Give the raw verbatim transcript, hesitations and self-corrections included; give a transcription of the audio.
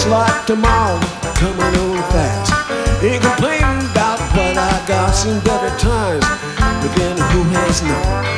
Looks like tomorrow coming on fast. Ain't complaining about what I got, seen better times, but then who has known?